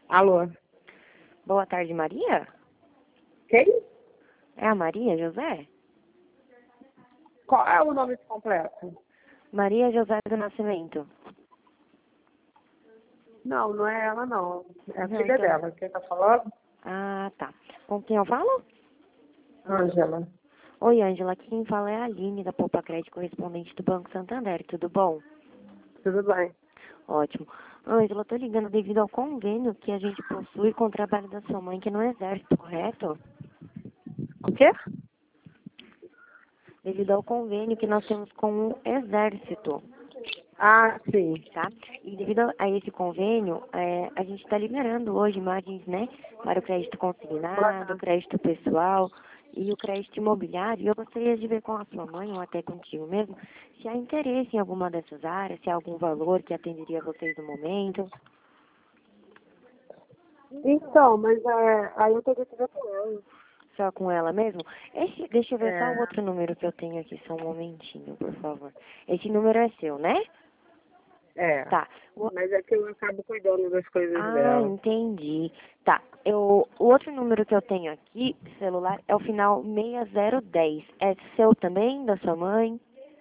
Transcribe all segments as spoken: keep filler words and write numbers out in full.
Alô? Boa tarde, Maria? Quem? É a Maria José? Qual é o nome completo? Maria José do Nascimento. Não, não é ela, não. É a Não, filha então... dela. Quem tá falando? Ah, tá. Com quem eu falo? Ângela. Oi, Ângela. Quem fala é a Aline, da Poupa Crédito, correspondente do Banco Santander. Tudo bom? Tudo bem. Ótimo. Ângela, eu tô ligando devido ao convênio que a gente possui com o trabalho da sua mãe, que é no Exército, correto? O quê? Devido ao convênio que nós temos com o Exército, Ah, sim. tá? E devido a esse convênio, é, a gente está liberando hoje imagens, né, para o crédito consignado, o crédito pessoal e o crédito imobiliário. E eu gostaria de ver com a sua mãe, ou até contigo mesmo, se há interesse em alguma dessas áreas, se há algum valor que atenderia vocês no momento. Então, mas é, aí eu teria que ver com ela. Só com ela mesmo? Esse, deixa eu ver só o É, outro número que eu tenho aqui, só um momentinho, por favor. Esse número é seu, né? é. Tá. O- Mas é que eu acabo cuidando das coisas Ah, dela. entendi. Tá. Eu, o outro número que eu tenho aqui, celular, é o final seis zero um zero. É seu também, da sua mãe?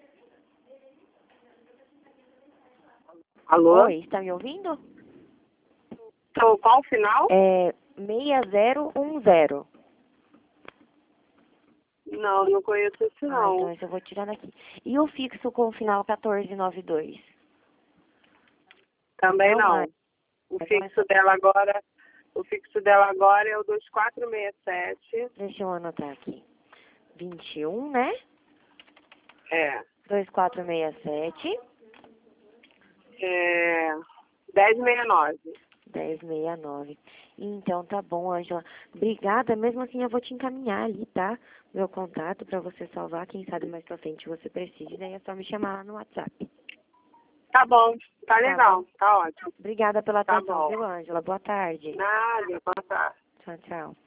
Alô? Oi, está me ouvindo? Então, qual o final? É seis zero um zero. Não, não conheço esse Ah, então não. esse eu vou tirar daqui. E o fixo com o final um quatro nove dois? Também Não, ah, não. O então fixo essa... dela agora, o fixo dela agora é o dois quatro seis sete. Deixa eu anotar aqui. vinte e um, né? É. dois quatro seis sete. É, dez sessenta e nove. dez sessenta e nove. Então tá bom, Ângela. Obrigada. Mesmo assim eu vou te encaminhar ali, tá? Meu contato pra você salvar. Quem sabe mais pra frente você precise. Daí é só me chamar lá no WhatsApp. Tá bom, tá Tá bom? legal, tá ótimo. Obrigada pela Tá atenção, bom. viu, Ângela? Boa tarde. Nada, boa tarde. Tchau, tchau.